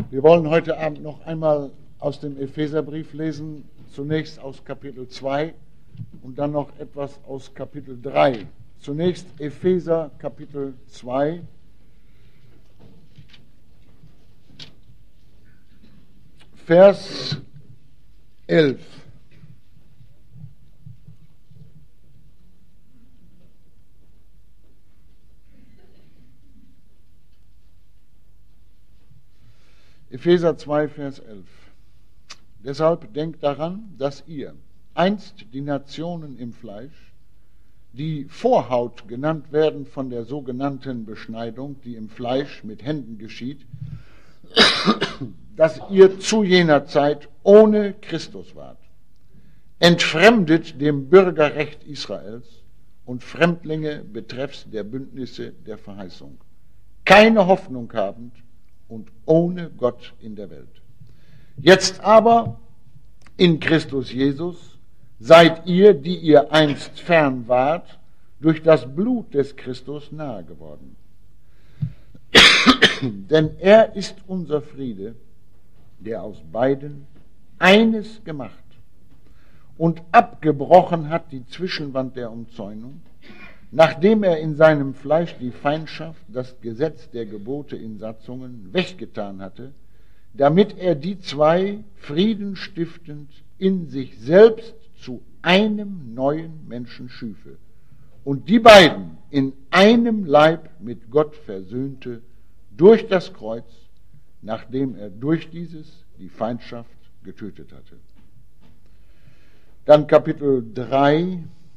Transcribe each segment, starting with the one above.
Wir wollen heute Abend noch einmal aus dem Epheserbrief lesen, zunächst aus Kapitel 2 und dann noch etwas aus Kapitel 3. Zunächst Epheser Kapitel 2. Vers 11. Epheser 2, Vers 11. Deshalb denkt daran, dass ihr einst die Nationen im Fleisch, die Vorhaut genannt werden von der sogenannten Beschneidung, die im Fleisch mit Händen geschieht, dass ihr zu jener Zeit ohne Christus wart, entfremdet dem Bürgerrecht Israels und Fremdlinge betreffs der Bündnisse der Verheißung, keine Hoffnung habend und ohne Gott in der Welt. Jetzt aber in Christus Jesus seid ihr, die ihr einst fern wart, durch das Blut des Christus nahe geworden. Denn er ist unser Friede, der aus beiden eines gemacht und abgebrochen hat die Zwischenwand der Umzäunung, nachdem er in seinem Fleisch die Feindschaft, das Gesetz der Gebote in Satzungen, weggetan hatte, damit er die zwei friedenstiftend in sich selbst zu einem neuen Menschen schüfe und die beiden in einem Leib mit Gott versöhnte durch das Kreuz, nachdem er durch dieses die Feindschaft getötet hatte. Dann Kapitel 3,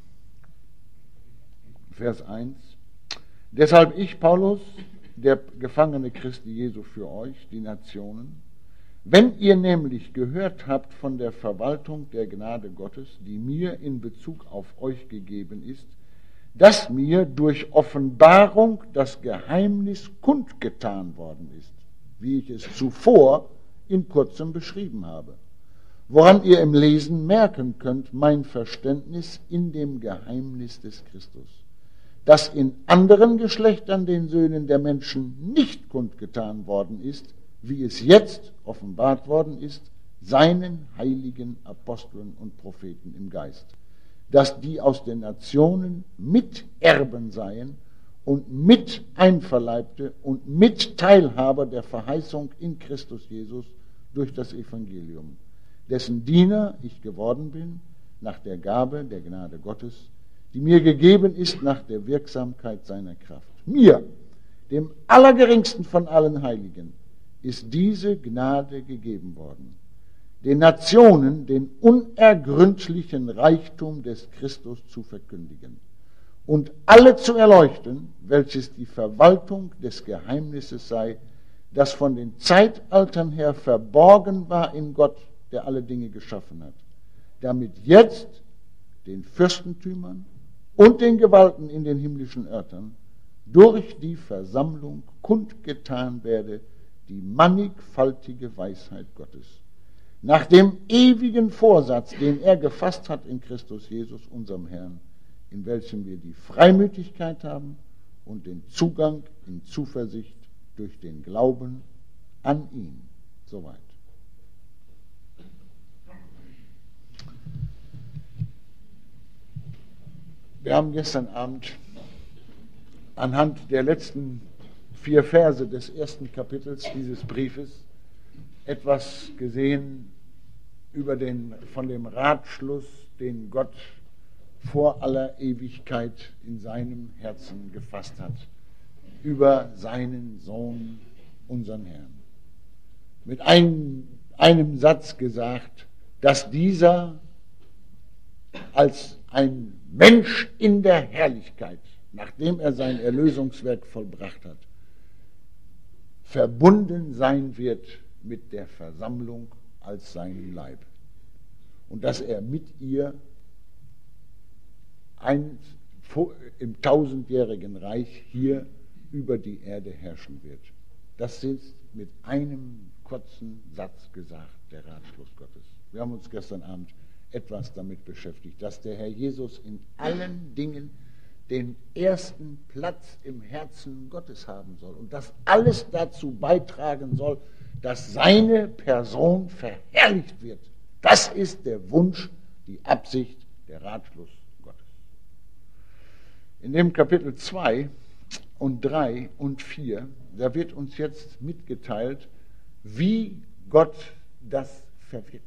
Vers 1. Deshalb ich, Paulus, der Gefangene Christi Jesu für euch, die Nationen, wenn ihr nämlich gehört habt von der Verwaltung der Gnade Gottes, die mir in Bezug auf euch gegeben ist, dass mir durch Offenbarung das Geheimnis kundgetan worden ist, wie ich es zuvor in kurzem beschrieben habe, woran ihr im Lesen merken könnt, mein Verständnis in dem Geheimnis des Christus, das in anderen Geschlechtern den Söhnen der Menschen nicht kundgetan worden ist, wie es jetzt offenbart worden ist, seinen heiligen Aposteln und Propheten im Geist, dass die aus den Nationen Miterben seien und Miteinverleibte und Mitteilhaber der Verheißung in Christus Jesus durch das Evangelium, dessen Diener ich geworden bin, nach der Gabe der Gnade Gottes, die mir gegeben ist nach der Wirksamkeit seiner Kraft. Mir, dem Allergeringsten von allen Heiligen, ist diese Gnade gegeben worden, den Nationen den unergründlichen Reichtum des Christus zu verkündigen und alle zu erleuchten, welches die Verwaltung des Geheimnisses sei, das von den Zeitaltern her verborgen war in Gott, der alle Dinge geschaffen hat, damit jetzt den Fürstentümern und den Gewalten in den himmlischen Örtern durch die Versammlung kundgetan werde die mannigfaltige Weisheit Gottes, nach dem ewigen Vorsatz, den er gefasst hat in Christus Jesus, unserem Herrn, in welchem wir die Freimütigkeit haben und den Zugang in Zuversicht durch den Glauben an ihn. Soweit. Wir haben gestern Abend anhand der letzten 4 Verse des ersten Kapitels dieses Briefes etwas gesehen von dem Ratschluss, den Gott vor aller Ewigkeit in seinem Herzen gefasst hat, über seinen Sohn, unseren Herrn. Mit einem Satz gesagt, dass dieser als ein Mensch in der Herrlichkeit, nachdem er sein Erlösungswerk vollbracht hat, verbunden sein wird mit der Versammlung als seinem Leib. Und dass er mit ihr im 1000-jährigen Reich hier über die Erde herrschen wird. Das ist mit einem kurzen Satz gesagt, der Ratschluss Gottes. Wir haben uns gestern Abend etwas damit beschäftigt, dass der Herr Jesus in allen Dingen den ersten Platz im Herzen Gottes haben soll und das alles dazu beitragen soll, dass seine Person verherrlicht wird. Das ist der Wunsch, die Absicht, der Ratschluss Gottes. In dem Kapitel 2 und 3 und 4, da wird uns jetzt mitgeteilt, wie Gott das verwirklicht.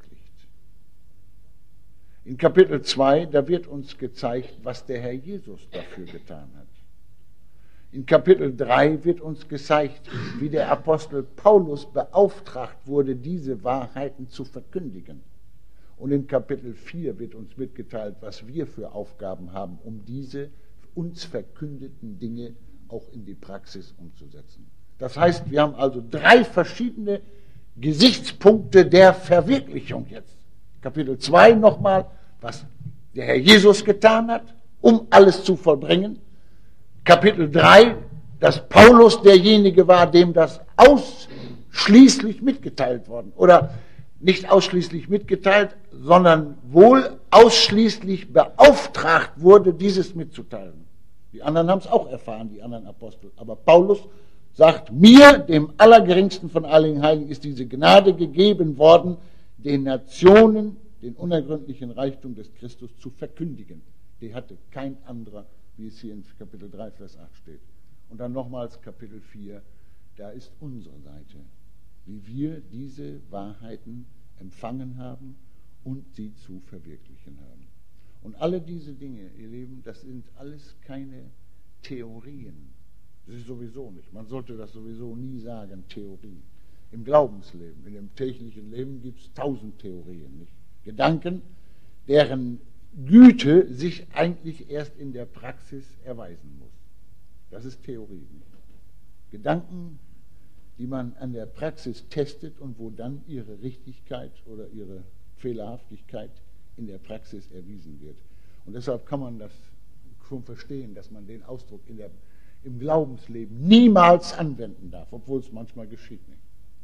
In Kapitel 2, da wird uns gezeigt, was der Herr Jesus dafür getan hat. In Kapitel 3 wird uns gezeigt, wie der Apostel Paulus beauftragt wurde, diese Wahrheiten zu verkündigen. Und in Kapitel 4 wird uns mitgeteilt, was wir für Aufgaben haben, um diese uns verkündeten Dinge auch in die Praxis umzusetzen. Das heißt, wir haben also 3 verschiedene Gesichtspunkte der Verwirklichung jetzt. Kapitel 2 nochmal, was der Herr Jesus getan hat, um alles zu vollbringen. Kapitel 3, dass Paulus derjenige war, dem das ausschließlich mitgeteilt worden. Oder nicht ausschließlich mitgeteilt, sondern wohl ausschließlich beauftragt wurde, dieses mitzuteilen. Die anderen haben es auch erfahren, die anderen Apostel. Aber Paulus sagt, mir, dem Allergeringsten von allen Heiligen, ist diese Gnade gegeben worden, den Nationen den unergründlichen Reichtum des Christus zu verkündigen. Die hatte kein anderer, wie es hier in Kapitel 3, Vers 8 steht. Und dann nochmals Kapitel 4, da ist unsere Seite, wie wir diese Wahrheiten empfangen haben und sie zu verwirklichen haben. Und alle diese Dinge, ihr Lieben, das sind alles keine Theorien. Das ist sowieso nicht. Man sollte das sowieso nie sagen, Theorie. Im Glaubensleben, in dem täglichen Leben gibt es 1000 Theorien, nicht? Gedanken, deren Güte sich eigentlich erst in der Praxis erweisen muss. Das ist Theorie. Nicht? Gedanken, die man an der Praxis testet und wo dann ihre Richtigkeit oder ihre Fehlerhaftigkeit in der Praxis erwiesen wird. Und deshalb kann man das schon verstehen, dass man den Ausdruck im Glaubensleben niemals anwenden darf, obwohl es manchmal geschieht nicht.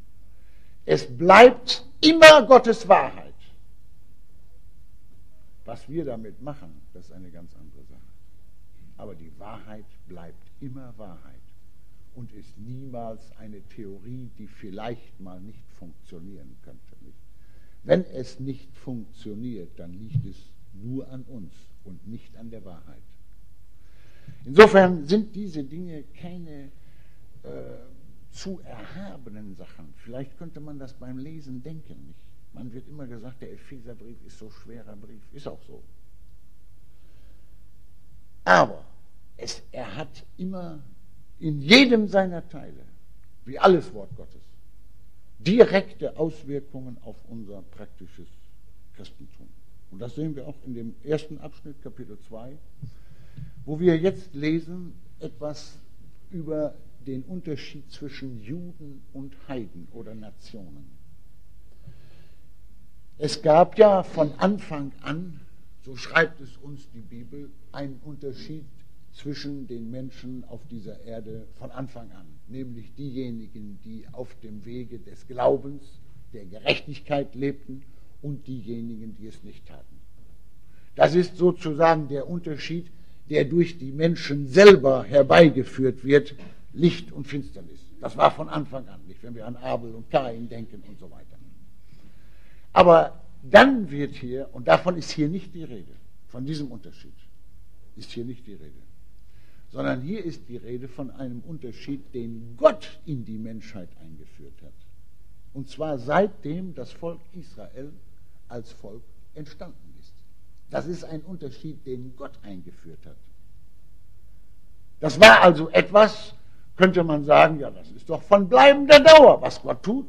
Es bleibt immer Gottes Wahrheit. Was wir damit machen, das ist eine ganz andere Sache. Aber die Wahrheit bleibt immer Wahrheit und ist niemals eine Theorie, die vielleicht mal nicht funktionieren könnte. Nicht? Wenn es nicht funktioniert, dann liegt es nur an uns und nicht an der Wahrheit. Insofern sind diese Dinge keine zu erhabenen Sachen. Vielleicht könnte man das beim Lesen denken, nicht? Man wird immer gesagt, der Epheserbrief ist so schwerer Brief. Ist auch so. Aber er hat immer in jedem seiner Teile, wie alles Wort Gottes, direkte Auswirkungen auf unser praktisches Christentum. Und das sehen wir auch in dem ersten Abschnitt, Kapitel 2, wo wir jetzt lesen etwas über den Unterschied zwischen Juden und Heiden oder Nationen. Es gab ja von Anfang an, so schreibt es uns die Bibel, einen Unterschied zwischen den Menschen auf dieser Erde von Anfang an, nämlich diejenigen, die auf dem Wege des Glaubens, der Gerechtigkeit lebten und diejenigen, die es nicht taten. Das ist sozusagen der Unterschied, der durch die Menschen selber herbeigeführt wird, Licht und Finsternis. Das war von Anfang an, nicht, wenn wir an Abel und Kain denken und so weiter. Aber dann wird hier, und davon ist hier nicht die Rede, von diesem Unterschied ist hier nicht die Rede, sondern hier ist die Rede von einem Unterschied, den Gott in die Menschheit eingeführt hat. Und zwar seitdem das Volk Israel als Volk entstanden ist. Das ist ein Unterschied, den Gott eingeführt hat. Das war also etwas, könnte man sagen, ja, das ist doch von bleibender Dauer, was Gott tut.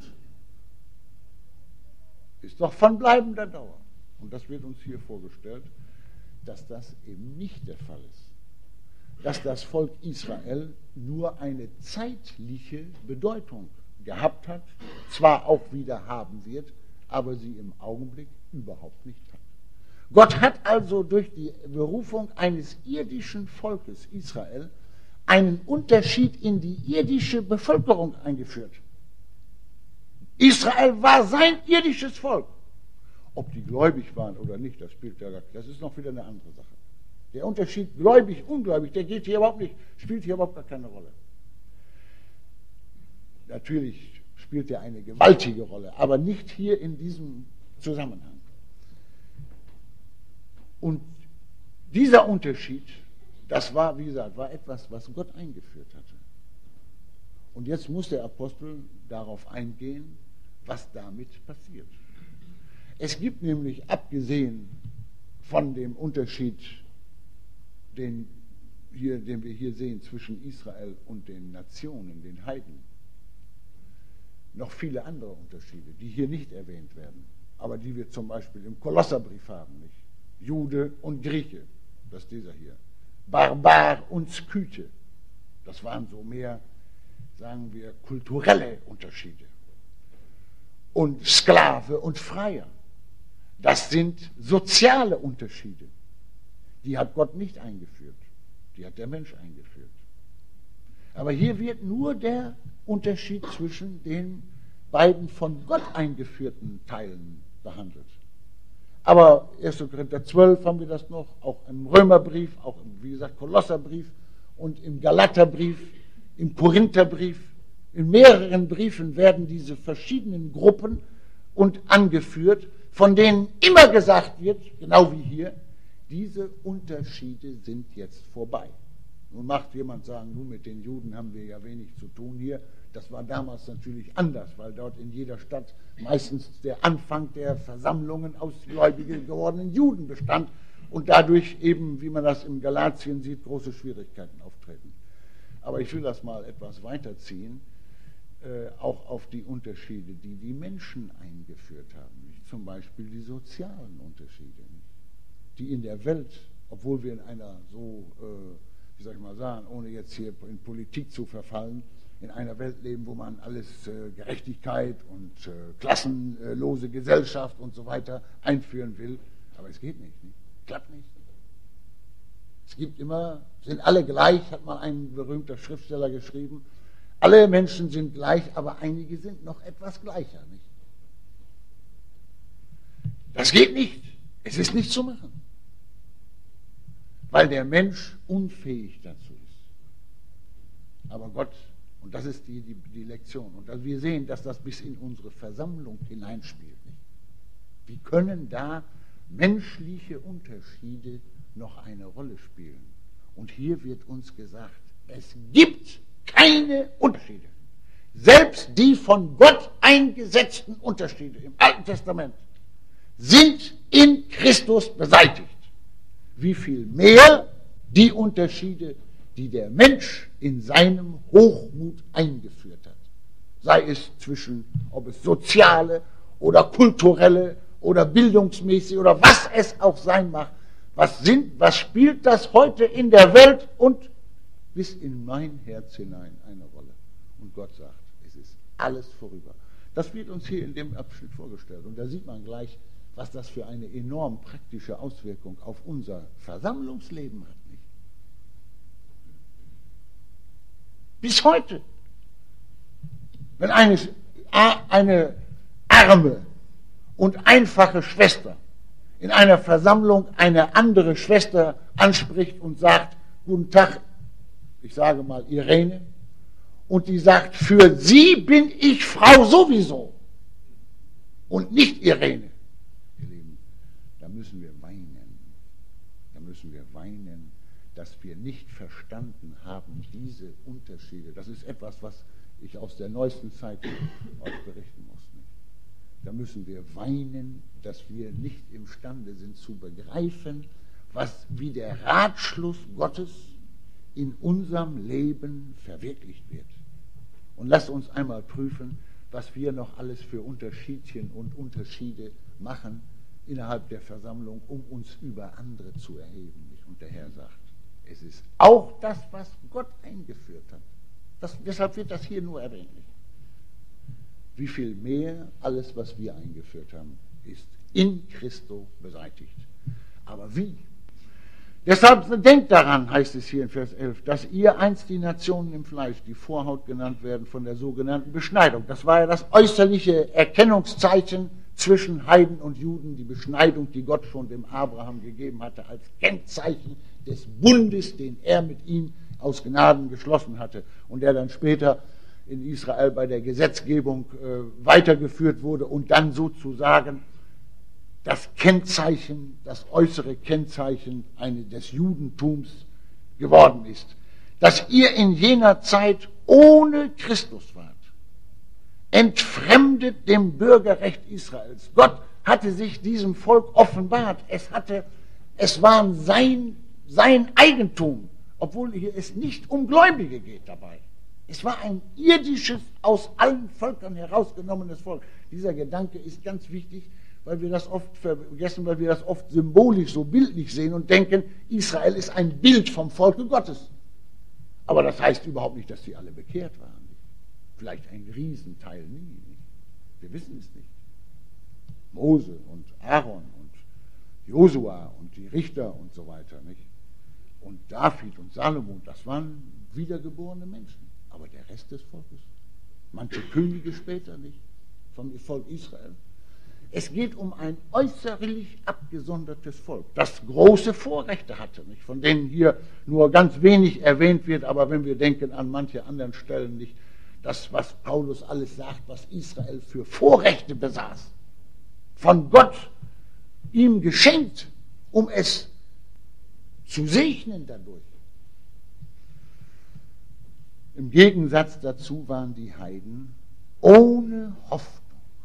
Ist doch von bleibender Dauer. Und das wird uns hier vorgestellt, dass das eben nicht der Fall ist. Dass das Volk Israel nur eine zeitliche Bedeutung gehabt hat, zwar auch wieder haben wird, aber sie im Augenblick überhaupt nicht hat. Gott hat also durch die Berufung eines irdischen Volkes Israel einen Unterschied in die irdische Bevölkerung eingeführt. Israel war sein irdisches Volk. Ob die gläubig waren oder nicht, das ist noch wieder eine andere Sache. Der Unterschied gläubig, ungläubig, der spielt hier überhaupt gar keine Rolle. Natürlich spielt er eine gewaltige Rolle, aber nicht hier in diesem Zusammenhang. Und dieser Unterschied, das war, wie gesagt, war etwas, was Gott eingeführt hatte. Und jetzt muss der Apostel darauf eingehen, was damit passiert. Es gibt nämlich, abgesehen von dem Unterschied, den wir hier sehen zwischen Israel und den Nationen, den Heiden, noch viele andere Unterschiede, die hier nicht erwähnt werden, aber die wir zum Beispiel im Kolosserbrief haben, nicht? Jude und Grieche, das ist dieser hier. Barbar und Skythe, das waren so mehr, sagen wir, kulturelle Unterschiede. Und Sklave und Freier, das sind soziale Unterschiede. Die hat Gott nicht eingeführt, die hat der Mensch eingeführt. Aber hier wird nur der Unterschied zwischen den beiden von Gott eingeführten Teilen behandelt. Aber 1. Korinther 12 haben wir das noch, auch im Römerbrief, auch im, wie gesagt, Kolosserbrief und im Galaterbrief, im Korintherbrief. In mehreren Briefen werden diese verschiedenen Gruppen und angeführt, von denen immer gesagt wird, genau wie hier, diese Unterschiede sind jetzt vorbei. Nun mag jemand sagen, nun mit den Juden haben wir ja wenig zu tun hier. Das war damals natürlich anders, weil dort in jeder Stadt meistens der Anfang der Versammlungen aus gläubigen gewordenen Juden bestand und dadurch eben, wie man das im Galatien sieht, große Schwierigkeiten auftreten. Aber ich will das mal etwas weiterziehen, auch auf die Unterschiede, die die Menschen eingeführt haben. Nicht? Zum Beispiel die sozialen Unterschiede, nicht? Die in der Welt, obwohl wir in einer so, wie soll ich mal sagen, ohne jetzt hier in Politik zu verfallen, in einer Welt leben, wo man alles Gerechtigkeit und klassenlose Gesellschaft und so weiter einführen will. Aber es geht nicht. Klappt nicht. Es gibt immer, sind alle gleich, hat mal ein berühmter Schriftsteller geschrieben. Alle Menschen sind gleich, aber einige sind noch etwas gleicher. Nicht? Das geht nicht. Es ist nicht zu machen. Weil der Mensch unfähig dazu ist. Aber Gott, und das ist die Lektion, und wir sehen, dass das bis in unsere Versammlung hineinspielt. Nicht? Wie können da menschliche Unterschiede noch eine Rolle spielen? Und hier wird uns gesagt, es gibt keine Unterschiede. Selbst die von Gott eingesetzten Unterschiede im Alten Testament sind in Christus beseitigt. Wie viel mehr die Unterschiede, die der Mensch in seinem Hochmut eingeführt hat. Sei es zwischen, ob es soziale oder kulturelle oder bildungsmäßig oder was es auch sein mag. Was spielt das heute in der Welt und bis in mein Herz hinein eine Rolle? Und Gott sagt, es ist alles vorüber. Das wird uns hier in dem Abschnitt vorgestellt. Und da sieht man gleich, was das für eine enorm praktische Auswirkung auf unser Versammlungsleben hat. Nicht? Bis heute. Wenn eine arme und einfache Schwester in einer Versammlung eine andere Schwester anspricht und sagt, guten Tag, ich sage mal Irene, und die sagt, für sie bin ich Frau sowieso und nicht Irene. Ihr Lieben, da müssen wir weinen. Da müssen wir weinen, dass wir nicht verstanden haben, diese Unterschiede. Das ist etwas, was ich aus der neuesten Zeit euch berichten muss. Nicht? Da müssen wir weinen, dass wir nicht imstande sind zu begreifen, wie der Ratschluss Gottes in unserem Leben verwirklicht wird. Und lasst uns einmal prüfen, was wir noch alles für Unterschiedchen und Unterschiede machen innerhalb der Versammlung, um uns über andere zu erheben. Und der Herr sagt, es ist auch das, was Gott eingeführt hat. Deshalb wird das hier nur erwähnt. Wie viel mehr alles, was wir eingeführt haben, ist in Christo beseitigt. Aber wie? Deshalb denkt daran, heißt es hier in Vers 11, dass ihr einst die Nationen im Fleisch, die Vorhaut genannt werden, von der sogenannten Beschneidung. Das war ja das äußerliche Erkennungszeichen zwischen Heiden und Juden, die Beschneidung, die Gott schon dem Abraham gegeben hatte, als Kennzeichen des Bundes, den er mit ihm aus Gnaden geschlossen hatte und der dann später in Israel bei der Gesetzgebung weitergeführt wurde und dann sozusagen das Kennzeichen, das äußere Kennzeichen des Judentums geworden ist. Dass ihr in jener Zeit ohne Christus wart, entfremdet dem Bürgerrecht Israels. Gott hatte sich diesem Volk offenbart. Es war sein Eigentum, obwohl hier es nicht um Gläubige geht dabei. Es war ein irdisches, aus allen Völkern herausgenommenes Volk. Dieser Gedanke ist ganz wichtig, weil wir das oft vergessen, weil wir das oft symbolisch, so bildlich sehen und denken, Israel ist ein Bild vom Volke Gottes. Aber das heißt überhaupt nicht, dass sie alle bekehrt waren. Vielleicht ein Riesenteil nie. Nicht? Wir wissen es nicht. Mose und Aaron und Josua und die Richter und so weiter. Nicht? Und David und Salomon, das waren wiedergeborene Menschen. Aber der Rest des Volkes, manche Könige später nicht, vom Volk Israel. Es geht um ein äußerlich abgesondertes Volk, das große Vorrechte hatte, nicht? Von denen hier nur ganz wenig erwähnt wird, aber wenn wir denken an manche anderen Stellen nicht, das, was Paulus alles sagt, was Israel für Vorrechte besaß, von Gott ihm geschenkt, um es zu segnen dadurch. Im Gegensatz dazu waren die Heiden ohne Hoffnung,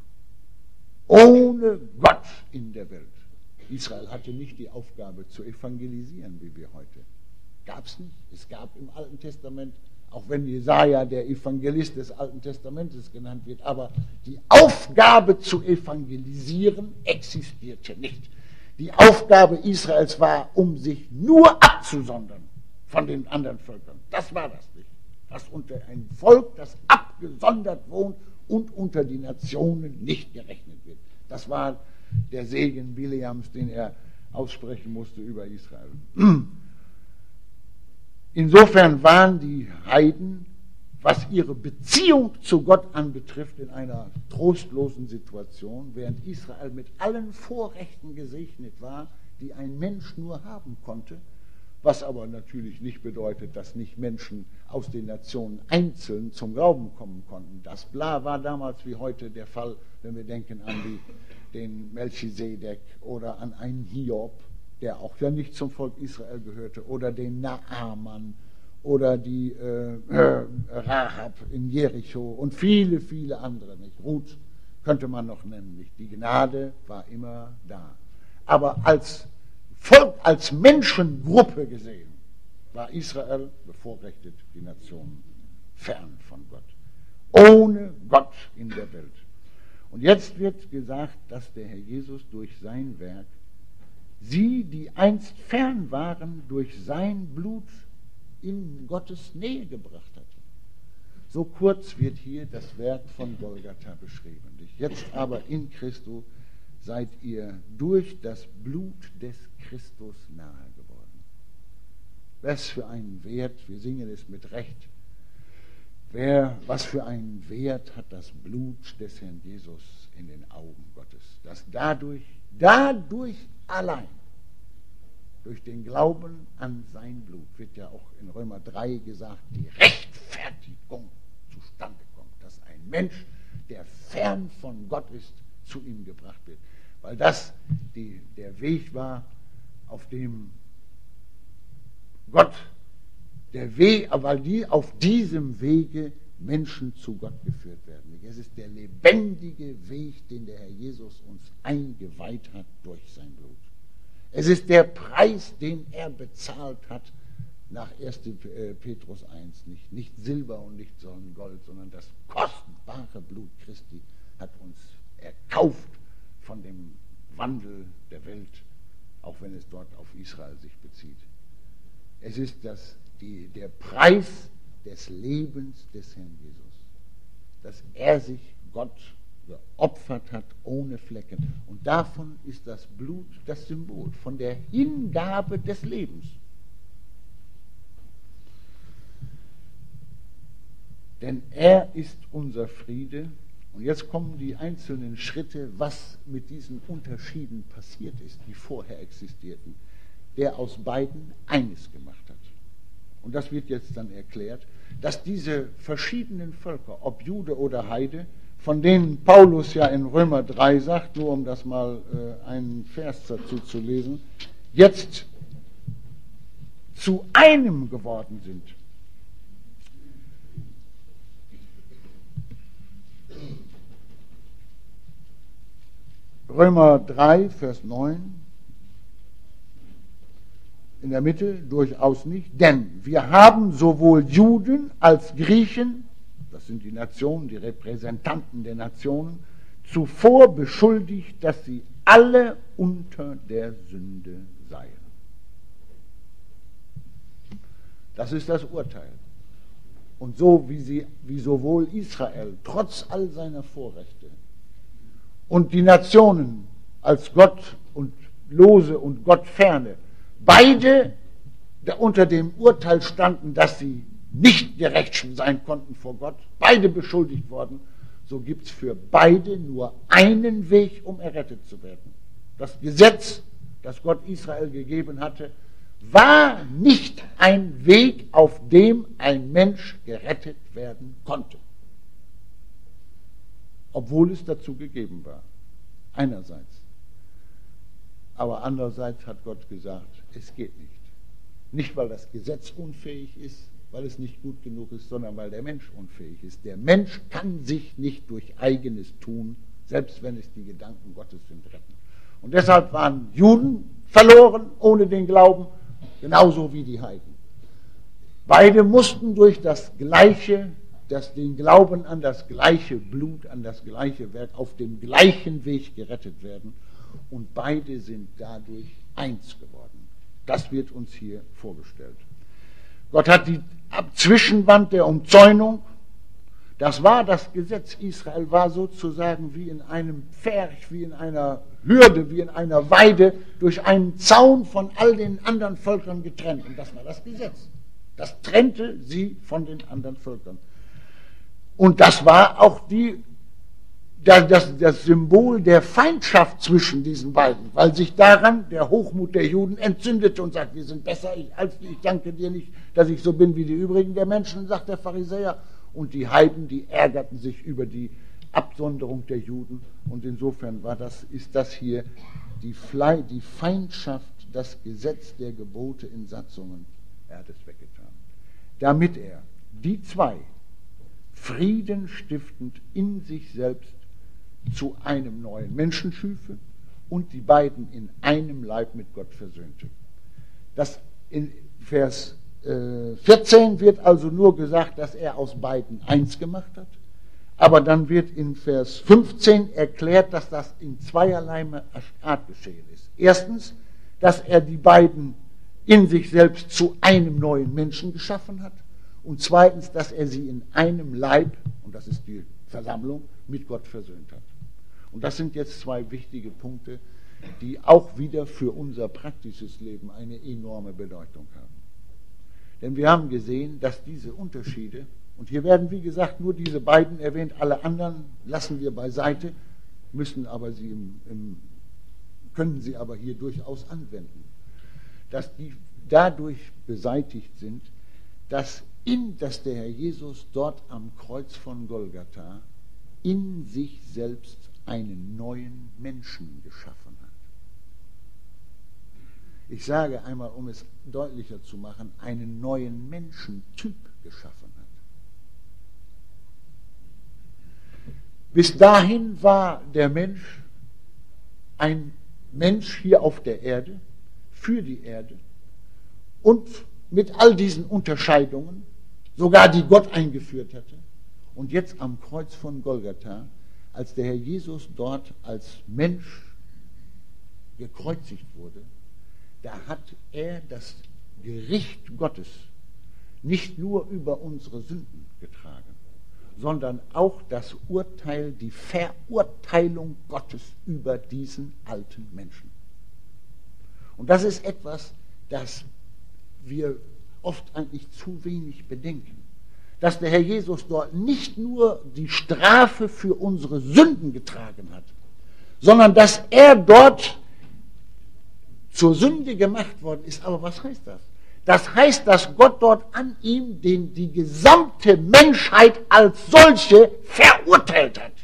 ohne Gott in der Welt. Israel hatte nicht die Aufgabe zu evangelisieren, wie wir heute. Gab es nicht. Es gab im Alten Testament, auch wenn Jesaja der Evangelist des Alten Testamentes genannt wird, aber die Aufgabe zu evangelisieren existierte nicht. Die Aufgabe Israels war, um sich nur abzusondern von den anderen Völkern. Das war das nicht. Das unter ein Volk, das abgesondert wohnt und unter die Nationen nicht gerechnet wird. Das war der Segen Bileams, den er aussprechen musste über Israel. Insofern waren die Heiden, was ihre Beziehung zu Gott anbetrifft, in einer trostlosen Situation, während Israel mit allen Vorrechten gesegnet war, die ein Mensch nur haben konnte, was aber natürlich nicht bedeutet, dass nicht Menschen aus den Nationen einzeln zum Glauben kommen konnten. Das war damals wie heute der Fall, wenn wir denken an den Melchisedek oder an einen Hiob, der auch ja nicht zum Volk Israel gehörte, oder den Naaman oder die Rahab in Jericho und viele, viele andere. Nicht? Ruth könnte man noch nennen. Nicht? Die Gnade war immer da. Aber als Volk, als Menschengruppe gesehen, war Israel bevorrechtet, die Nationen fern von Gott. Ohne Gott in der Welt. Und jetzt wird gesagt, dass der Herr Jesus durch sein Werk sie, die einst fern waren, durch sein Blut in Gottes Nähe gebracht hat. So kurz wird hier das Werk von Golgatha beschrieben. Jetzt aber in Christus seid ihr durch das Blut des Christus nahe geworden. Was für einen Wert, wir singen es mit Recht, was für einen Wert hat das Blut des Herrn Jesus in den Augen Gottes, dass dadurch allein, durch den Glauben an sein Blut, wird ja auch in Römer 3 gesagt, die Rechtfertigung zustande kommt, dass ein Mensch, der fern von Gott ist, zu ihm gebracht wird. Weil das der Weg war, auf dem Gott, weil auf diesem Wege Menschen zu Gott geführt werden. Es ist der lebendige Weg, den der Herr Jesus uns eingeweiht hat durch sein Blut. Es ist der Preis, den er bezahlt hat, nach 1. Petrus 1. Nicht Silber und nicht Gold, sondern das kostbare Blut Christi hat uns erkauft von dem Wandel der Welt, auch wenn es dort auf Israel sich bezieht. Es ist der Preis des Lebens des Herrn Jesus, dass er sich Gott geopfert hat ohne Flecken. Und davon ist das Blut das Symbol, von der Hingabe des Lebens. Denn er ist unser Friede. Und jetzt kommen die einzelnen Schritte, was mit diesen Unterschieden passiert ist, die vorher existierten, der aus beiden eines gemacht hat. und das wird jetzt dann erklärt, dass diese verschiedenen Völker, ob Jude oder Heide, von denen Paulus ja in Römer 3 sagt, nur um das mal einen Vers dazu zu lesen, jetzt zu einem geworden sind. Römer 3, Vers 9, in der Mitte durchaus nicht, denn wir haben sowohl Juden als Griechen, das sind die Nationen, die Repräsentanten der Nationen, zuvor beschuldigt, dass sie alle unter der Sünde seien. Das ist das Urteil. Und so wie sowohl Israel trotz all seiner Vorrechte und die Nationen als Gott und Lose und Gottferne beide unter dem Urteil standen, dass sie nicht gerecht sein konnten vor Gott, beide beschuldigt worden, so gibt es für beide nur einen Weg, um errettet zu werden. Das Gesetz, das Gott Israel gegeben hatte, war nicht ein Weg, auf dem ein Mensch gerettet werden konnte. Obwohl es dazu gegeben war, einerseits. Aber andererseits hat Gott gesagt, es geht nicht. Nicht, weil das Gesetz unfähig ist, weil es nicht gut genug ist, sondern weil der Mensch unfähig ist. Der Mensch kann sich nicht durch eigenes Tun, selbst wenn es die Gedanken Gottes sind, retten. Und deshalb waren Juden verloren ohne den Glauben, genauso wie die Heiden. Beide mussten durch den Glauben an das gleiche Blut, an das gleiche Werk, auf dem gleichen Weg gerettet werden. Und beide sind dadurch eins geworden. Das wird uns hier vorgestellt. Gott hat die Zwischenwand der Umzäunung, das war das Gesetz. Israel war sozusagen wie in einem Pferch, wie in einer Hürde, wie in einer Weide, durch einen Zaun von all den anderen Völkern getrennt. Und das war das Gesetz. Das trennte sie von den anderen Völkern. Und das war auch das Symbol der Feindschaft zwischen diesen beiden, weil sich daran der Hochmut der Juden entzündete und sagt, wir sind besser, ich danke dir nicht, dass ich so bin wie die übrigen der Menschen, sagt der Pharisäer. Und die Heiden, die ärgerten sich über die Absonderung der Juden. Und insofern ist das hier die Feindschaft, das Gesetz der Gebote in Satzungen. Er hat es weggetan. Damit er die zwei Frieden stiftend in sich selbst zu einem neuen Menschen schüfe und die beiden in einem Leib mit Gott versöhnte. Das in Vers 14 wird also nur gesagt, dass er aus beiden eins gemacht hat, aber dann wird in Vers 15 erklärt, dass das in zweierlei Art geschehen ist. Erstens, dass er die beiden in sich selbst zu einem neuen Menschen geschaffen hat und zweitens, dass er sie in einem Leib, und das ist die Versammlung, mit Gott versöhnt hat. Und das sind jetzt zwei wichtige Punkte, die auch wieder für unser praktisches Leben eine enorme Bedeutung haben. Denn wir haben gesehen, dass diese Unterschiede, und hier werden wie gesagt nur diese beiden erwähnt, alle anderen lassen wir beiseite, können sie aber hier durchaus anwenden, dass die dadurch beseitigt sind, dass der Herr Jesus dort am Kreuz von Golgatha in sich selbst einen neuen Menschen geschaffen hat. Ich sage einmal, um es deutlicher zu machen, einen neuen Menschentyp geschaffen hat. Bis dahin war der Mensch ein Mensch hier auf der Erde, für die Erde und mit all diesen Unterscheidungen, sogar die Gott eingeführt hatte. Und jetzt am Kreuz von Golgatha, als der Herr Jesus dort als Mensch gekreuzigt wurde, da hat er das Gericht Gottes nicht nur über unsere Sünden getragen, sondern auch das Urteil, die Verurteilung Gottes über diesen alten Menschen. Und das ist etwas, das wir oft eigentlich zu wenig bedenken. Dass der Herr Jesus dort nicht nur die Strafe für unsere Sünden getragen hat, sondern dass er dort zur Sünde gemacht worden ist. Aber was heißt das? Das heißt, dass Gott dort an ihm die gesamte Menschheit als solche verurteilt hat.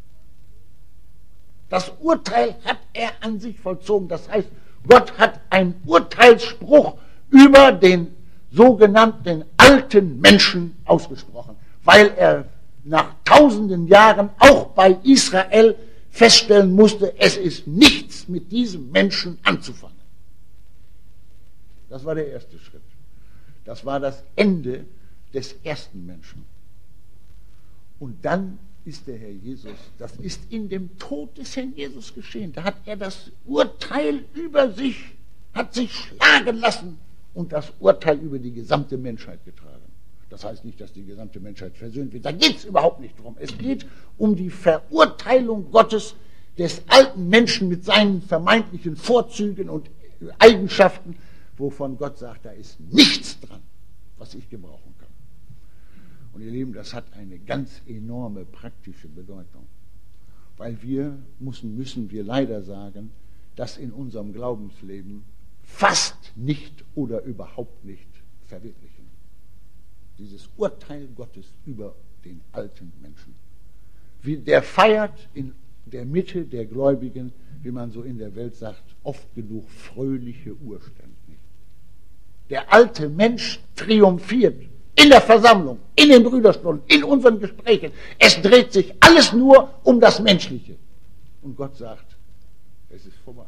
Das Urteil hat er an sich vollzogen. Das heißt, Gott hat einen Urteilsspruch über den sogenannten alten Menschen ausgesprochen, weil er nach tausenden Jahren auch bei Israel feststellen musste, es ist nichts mit diesem Menschen anzufangen. Das war der erste Schritt. Das war das Ende des ersten Menschen. Und dann ist der Herr Jesus, das ist in dem Tod des Herrn Jesus geschehen. Da hat er das Urteil über sich, hat sich schlagen lassen und das Urteil über die gesamte Menschheit getragen. Das heißt nicht, dass die gesamte Menschheit versöhnt wird. Da geht es überhaupt nicht drum. Es geht um die Verurteilung Gottes des alten Menschen mit seinen vermeintlichen Vorzügen und Eigenschaften, wovon Gott sagt, da ist nichts dran, was ich gebrauchen kann. Und ihr Lieben, das hat eine ganz enorme praktische Bedeutung. Weil müssen wir leider sagen, dass in unserem Glaubensleben fast nicht oder überhaupt nicht verwirklichen. Dieses Urteil Gottes über den alten Menschen. Der feiert in der Mitte der Gläubigen, wie man so in der Welt sagt, oft genug fröhliche Urstände. Der alte Mensch triumphiert in der Versammlung, in den Brüderstunden, in unseren Gesprächen. Es dreht sich alles nur um das Menschliche. Und Gott sagt, es ist vorbei.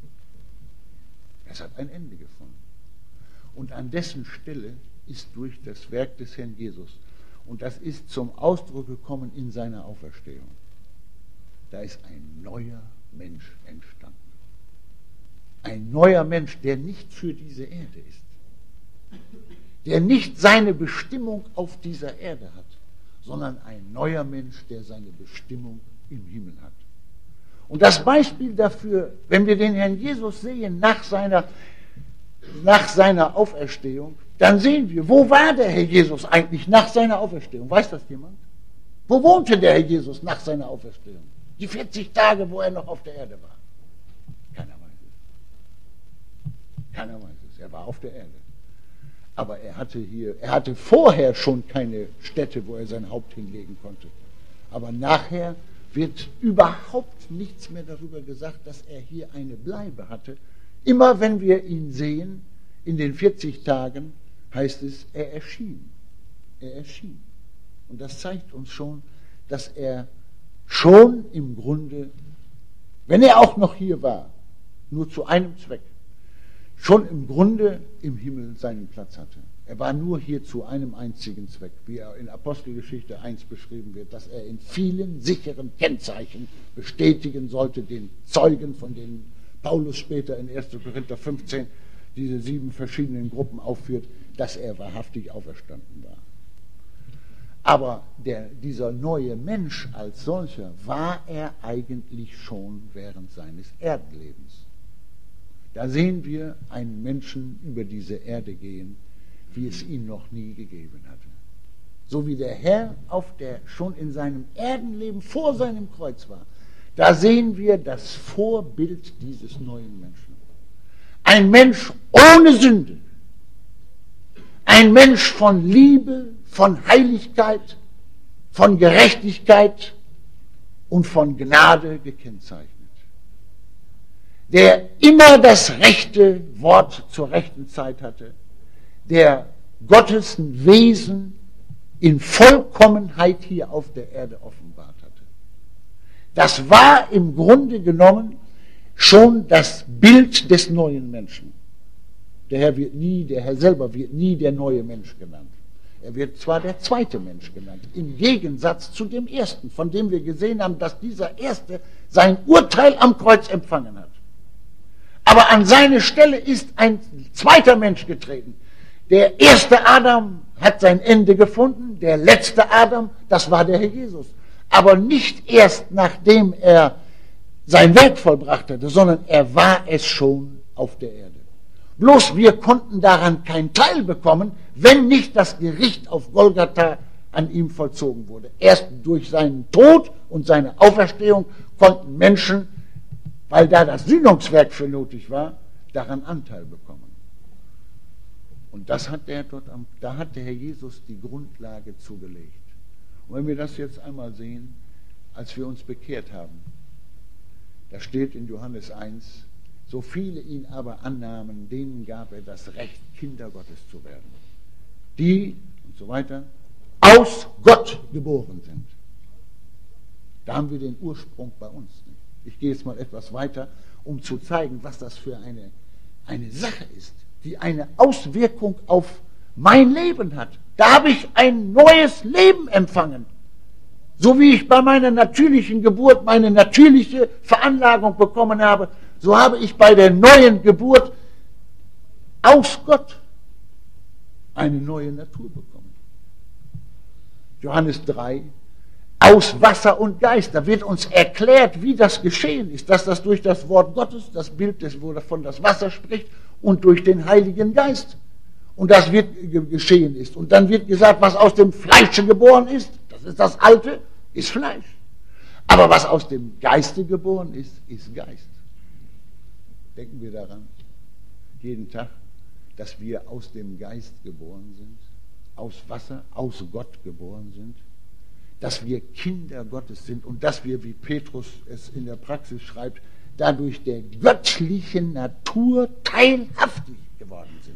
Es hat ein Ende gefunden. Und an dessen Stelle ist durch das Werk des Herrn Jesus, und das ist zum Ausdruck gekommen in seiner Auferstehung, da ist ein neuer Mensch entstanden. Ein neuer Mensch, der nicht für diese Erde ist. Der nicht seine Bestimmung auf dieser Erde hat, sondern ein neuer Mensch, der seine Bestimmung im Himmel hat. Und das Beispiel dafür, wenn wir den Herrn Jesus sehen nach seiner Auferstehung, dann sehen wir, wo war der Herr Jesus eigentlich nach seiner Auferstehung? Weiß das jemand? Wo wohnte der Herr Jesus nach seiner Auferstehung? Die 40 Tage, wo er noch auf der Erde war. Keiner weiß es. Keiner weiß es. Er war auf der Erde. Aber er hatte vorher schon keine Stätte, wo er sein Haupt hinlegen konnte. Aber nachher wird überhaupt nichts mehr darüber gesagt, dass er hier eine Bleibe hatte. Immer wenn wir ihn sehen, in den 40 Tagen, heißt es, er erschien. Er erschien. Und das zeigt uns schon, dass er schon im Grunde, wenn er auch noch hier war, nur zu einem Zweck, schon im Grunde im Himmel seinen Platz hatte. Er war nur hier zu einem einzigen Zweck, wie er in Apostelgeschichte 1 beschrieben wird, dass er in vielen sicheren Kennzeichen bestätigen sollte, den Zeugen, von denen Paulus später in 1. Korinther 15 diese 7 verschiedenen Gruppen aufführt, dass er wahrhaftig auferstanden war. Aber dieser neue Mensch als solcher war er eigentlich schon während seines Erdenlebens. Da sehen wir einen Menschen über diese Erde gehen, wie es ihn noch nie gegeben hatte. So wie der Herr schon in seinem Erdenleben vor seinem Kreuz war. Da sehen wir das Vorbild dieses neuen Menschen. Ein Mensch ohne Sünde. Ein Mensch von Liebe, von Heiligkeit, von Gerechtigkeit und von Gnade gekennzeichnet. Der immer das rechte Wort zur rechten Zeit hatte, der Gottes Wesen in Vollkommenheit hier auf der Erde offenbart hatte. Das war im Grunde genommen schon das Bild des neuen Menschen. Der Herr selber wird nie der neue Mensch genannt. Er wird zwar der zweite Mensch genannt, im Gegensatz zu dem ersten, von dem wir gesehen haben, dass dieser erste sein Urteil am Kreuz empfangen hat. Aber an seine Stelle ist ein zweiter Mensch getreten. Der erste Adam hat sein Ende gefunden, der letzte Adam, das war der Herr Jesus. Aber nicht erst nachdem er sein Werk vollbracht hatte, sondern er war es schon auf der Erde. Bloß wir konnten daran keinen Teil bekommen, wenn nicht das Gericht auf Golgatha an ihm vollzogen wurde. Erst durch seinen Tod und seine Auferstehung konnten Menschen, weil da das Sühnungswerk für nötig war, daran Anteil bekommen. Und da hat der Herr Jesus die Grundlage zugelegt. Und wenn wir das jetzt einmal sehen, als wir uns bekehrt haben, da steht in Johannes 1, so viele ihn aber annahmen, denen gab er das Recht, Kinder Gottes zu werden. Die, und so weiter, aus Gott geboren sind. Da haben wir den Ursprung bei uns. Ich gehe jetzt mal etwas weiter, um zu zeigen, was das für eine Sache ist, die eine Auswirkung auf mein Leben hat. Da habe ich ein neues Leben empfangen. So wie ich bei meiner natürlichen Geburt meine natürliche Veranlagung bekommen habe, so habe ich bei der neuen Geburt aus Gott eine neue Natur bekommen. Johannes 3, aus Wasser und Geist, da wird uns erklärt, wie das geschehen ist, dass das durch das Wort Gottes, das Bild, wo davon das Wasser spricht, und durch den Heiligen Geist. Und das wird geschehen ist. Und dann wird gesagt, was aus dem Fleische geboren ist, das ist das Alte, ist Fleisch. Aber was aus dem Geiste geboren ist, ist Geist. Denken wir daran, jeden Tag, dass wir aus dem Geist geboren sind, aus Wasser, aus Gott geboren sind, dass wir Kinder Gottes sind und dass wir, wie Petrus es in der Praxis schreibt, dadurch der göttlichen Natur teilhaftig geworden sind.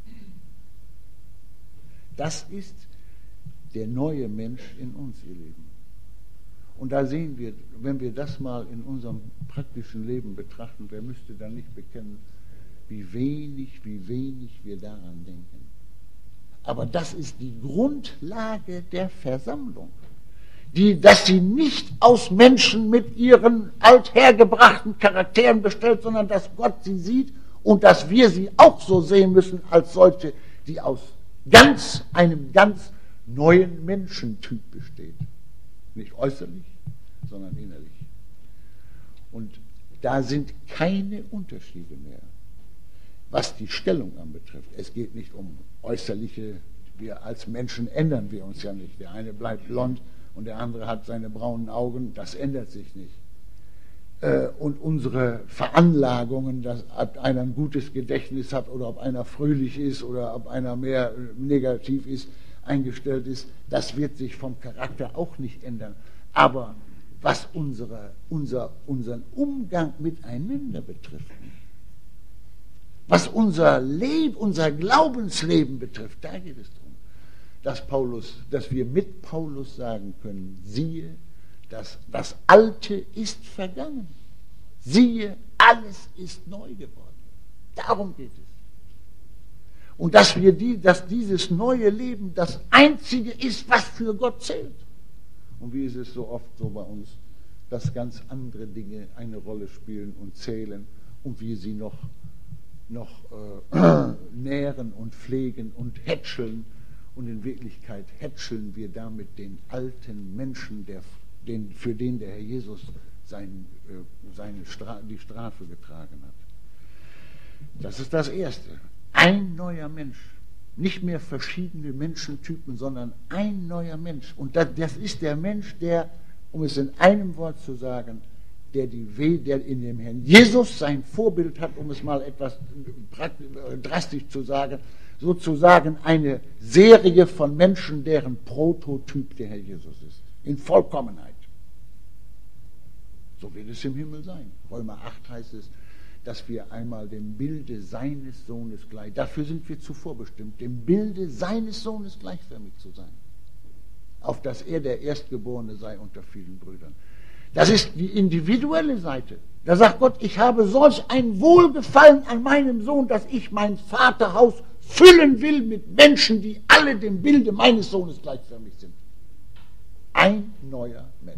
Das ist der neue Mensch in uns, ihr Lieben. Und da sehen wir, wenn wir das mal in unserem praktischen Leben betrachten, wer müsste dann nicht bekennen, wie wenig wir daran denken. Aber das ist die Grundlage der Versammlung. Dass sie nicht aus Menschen mit ihren althergebrachten Charakteren bestellt, sondern dass Gott sie sieht und dass wir sie auch so sehen müssen als solche, die aus einem ganz neuen Menschentyp besteht. Nicht äußerlich, sondern innerlich. Und da sind keine Unterschiede mehr, was die Stellung anbetrifft. Es geht nicht um äußerliche, wir als Menschen ändern wir uns ja nicht. Der eine bleibt blond und der andere hat seine braunen Augen, das ändert sich nicht. Und unsere Veranlagungen, dass ob einer ein gutes Gedächtnis hat oder ob einer fröhlich ist oder ob einer mehr negativ ist, eingestellt ist, das wird sich vom Charakter auch nicht ändern. Aber was unseren Umgang miteinander betrifft, was unser Glaubensleben betrifft, da geht es darum, dass wir mit Paulus sagen können, siehe, das Alte ist vergangen. Siehe, alles ist neu geworden. Darum geht es. Und dass dieses neue Leben das Einzige ist, was für Gott zählt. Und wie ist es so oft so bei uns, dass ganz andere Dinge eine Rolle spielen und zählen und wir sie noch nähren und pflegen und hätscheln. Und in Wirklichkeit hätscheln wir damit den alten Menschen, für den der Herr Jesus die Strafe getragen hat. Das ist das Erste. Ein neuer Mensch. Nicht mehr verschiedene Menschentypen, sondern ein neuer Mensch. Und das ist der Mensch, der, um es in einem Wort zu sagen, der in dem Herrn Jesus sein Vorbild hat, um es mal etwas drastisch zu sagen, sozusagen eine Serie von Menschen, deren Prototyp der Herr Jesus ist. In Vollkommenheit. So wird es im Himmel sein. Römer 8 heißt es, dass wir einmal dem Bilde seines Sohnes gleich, dafür sind wir zuvor bestimmt, dem Bilde seines Sohnes gleichförmig zu sein. Auf dass er der Erstgeborene sei unter vielen Brüdern. Das ist die individuelle Seite. Da sagt Gott, ich habe solch ein Wohlgefallen an meinem Sohn, dass ich mein Vaterhaus füllen will mit Menschen, die alle dem Bilde meines Sohnes gleichförmig sind. Ein neuer Mensch.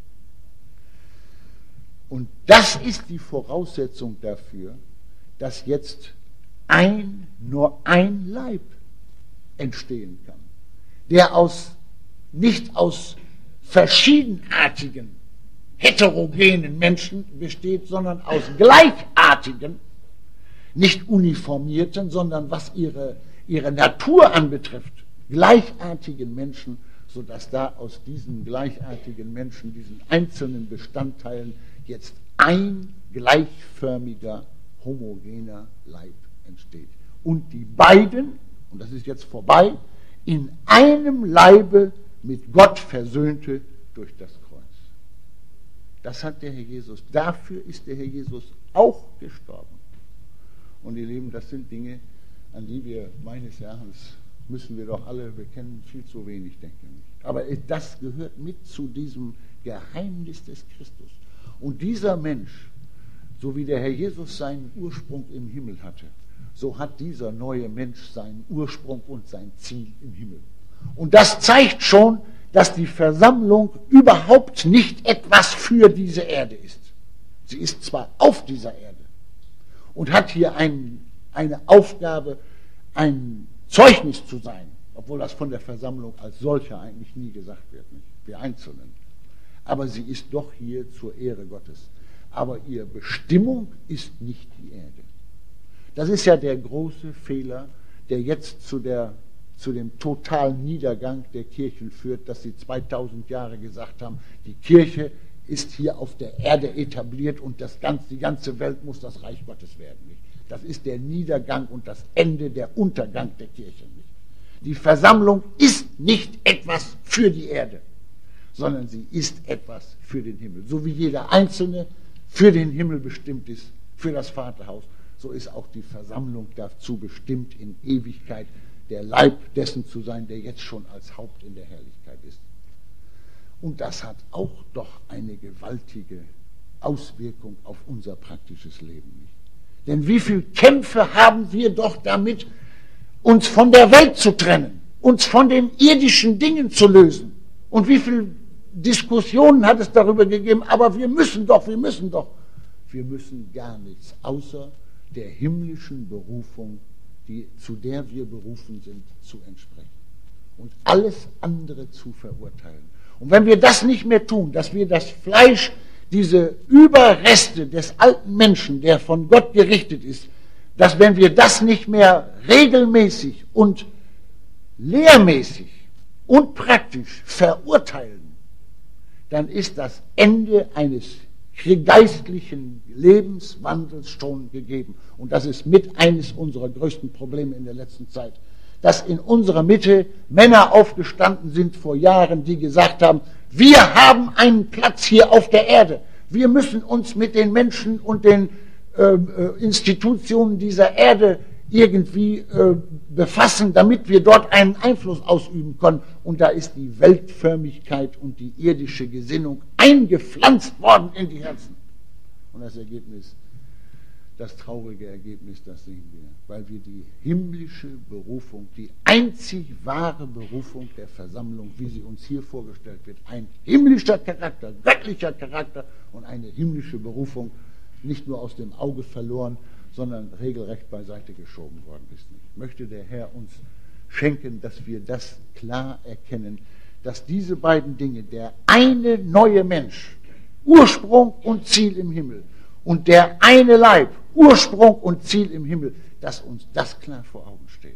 Und das ist die Voraussetzung dafür, dass jetzt nur ein Leib entstehen kann, der nicht aus verschiedenartigen, heterogenen Menschen besteht, sondern aus gleichartigen, nicht uniformierten, sondern was ihre Natur anbetrifft, gleichartigen Menschen, sodass da aus diesen gleichartigen Menschen, diesen einzelnen Bestandteilen, jetzt ein gleichförmiger, homogener Leib entsteht. Und die beiden und das ist jetzt vorbei, in einem Leibe mit Gott versöhnte durch das Kreuz. Das hat der Herr Jesus, dafür ist der Herr Jesus auch gestorben. Und ihr Lieben, das sind Dinge, an die wir meines Erachtens müssen wir doch alle bekennen, viel zu wenig, denke ich. Aber das gehört mit zu diesem Geheimnis des Christus. Und dieser Mensch, so wie der Herr Jesus seinen Ursprung im Himmel hatte, so hat dieser neue Mensch seinen Ursprung und sein Ziel im Himmel. Und das zeigt schon, dass die Versammlung überhaupt nicht etwas für diese Erde ist. Sie ist zwar auf dieser Erde und hat hier eine Aufgabe, ein Zeugnis zu sein, obwohl das von der Versammlung als solcher eigentlich nie gesagt wird, nicht? Wir Einzelnen. Aber sie ist doch hier zur Ehre Gottes. Aber ihre Bestimmung ist nicht die Erde. Das ist ja der große Fehler, der jetzt zu dem totalen Niedergang der Kirchen führt, dass sie 2000 Jahre gesagt haben, die Kirche ist hier auf der Erde etabliert und die ganze Welt muss das Reich Gottes werden. Nicht? Das ist der Niedergang und das Ende, der Untergang der Kirche. Nicht? Die Versammlung ist nicht etwas für die Erde, sondern sie ist etwas für den Himmel. So wie jeder Einzelne für den Himmel bestimmt ist, für das Vaterhaus, so ist auch die Versammlung dazu bestimmt, in Ewigkeit der Leib dessen zu sein, der jetzt schon als Haupt in der Herrlichkeit ist. Und das hat auch doch eine gewaltige Auswirkung auf unser praktisches Leben. Nicht? Denn wie viele Kämpfe haben wir doch damit, uns von der Welt zu trennen, uns von den irdischen Dingen zu lösen. Und wie viele Diskussionen hat es darüber gegeben, aber wir müssen doch. Wir müssen gar nichts, außer der himmlischen Berufung, zu der wir berufen sind, zu entsprechen. Und alles andere zu verurteilen. Und wenn wir das nicht mehr tun, dass wir das Fleisch, diese Überreste des alten Menschen, der von Gott gerichtet ist, dass wenn wir das nicht mehr regelmäßig und lehrmäßig und praktisch verurteilen, dann ist das Ende eines geistlichen Lebenswandels schon gegeben. Und das ist mit eines unserer größten Probleme in der letzten Zeit. Dass in unserer Mitte Männer aufgestanden sind vor Jahren, die gesagt haben, wir haben einen Platz hier auf der Erde. Wir müssen uns mit den Menschen und den Institutionen dieser Erde irgendwie befassen, damit wir dort einen Einfluss ausüben können. Und da ist die Weltförmigkeit und die irdische Gesinnung eingepflanzt worden in die Herzen. Und das Ergebnis, das traurige Ergebnis, das sehen wir, weil wir die himmlische Berufung, die einzig wahre Berufung der Versammlung, wie sie uns hier vorgestellt wird, ein himmlischer Charakter, göttlicher Charakter und eine himmlische Berufung, nicht nur aus dem Auge verloren, sondern regelrecht beiseite geschoben worden ist. Möchte der Herr uns schenken, dass wir das klar erkennen, dass diese beiden Dinge, der eine neue Mensch, Ursprung und Ziel im Himmel, und der eine Leib, Ursprung und Ziel im Himmel, dass uns das klar vor Augen steht.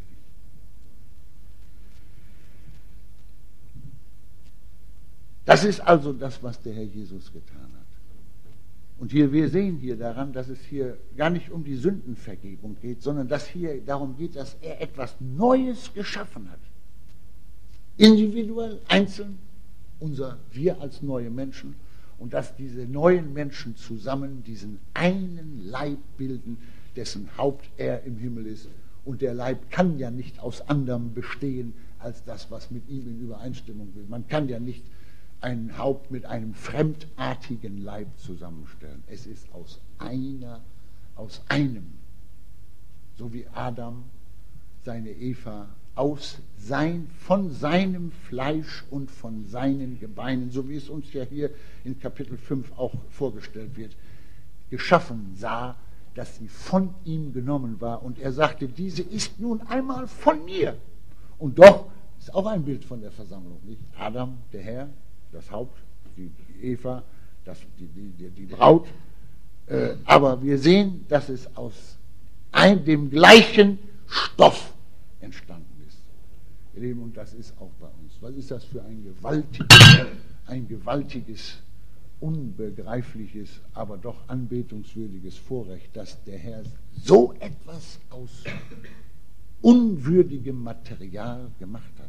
Das ist also das, was der Herr Jesus getan hat. Und wir sehen hier daran, dass es hier gar nicht um die Sündenvergebung geht, sondern dass hier darum geht, dass er etwas Neues geschaffen hat. Individuell, einzeln, wir als neue Menschen, und dass diese neuen Menschen zusammen diesen einen Leib bilden, dessen Haupt er im Himmel ist. Und der Leib kann ja nicht aus anderem bestehen, als das, was mit ihm in Übereinstimmung will. Man kann ja nicht ein Haupt mit einem fremdartigen Leib zusammenstellen. Es ist aus einem, so wie Adam seine Eva von seinem Fleisch und von seinen Gebeinen, so wie es uns ja hier in Kapitel 5 auch vorgestellt wird, geschaffen sah, dass sie von ihm genommen war. Und er sagte, diese ist nun einmal von mir. Und doch ist auch ein Bild von der Versammlung, nicht? Adam, der Herr, das Haupt, die Eva, die Braut. Aber wir sehen, dass es aus dem gleichen Stoff entstanden ist. Ihr Lieben, und das ist auch bei uns. Was ist das für ein gewaltiges, unbegreifliches, aber doch anbetungswürdiges Vorrecht, dass der Herr so etwas aus unwürdigem Material gemacht hat.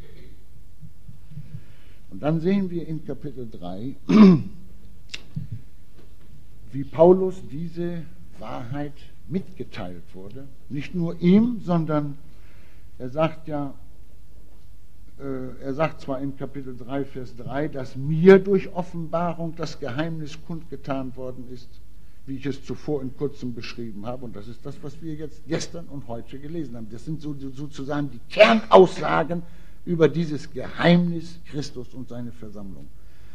Und dann sehen wir in Kapitel 3, wie Paulus diese Wahrheit mitgeteilt wurde. Nicht nur ihm, sondern er sagt zwar in Kapitel 3, Vers 3, dass mir durch Offenbarung das Geheimnis kundgetan worden ist, wie ich es zuvor in kurzem beschrieben habe. Und das ist das, was wir jetzt gestern und heute gelesen haben. Das sind sozusagen die Kernaussagen über dieses Geheimnis Christus und seine Versammlung.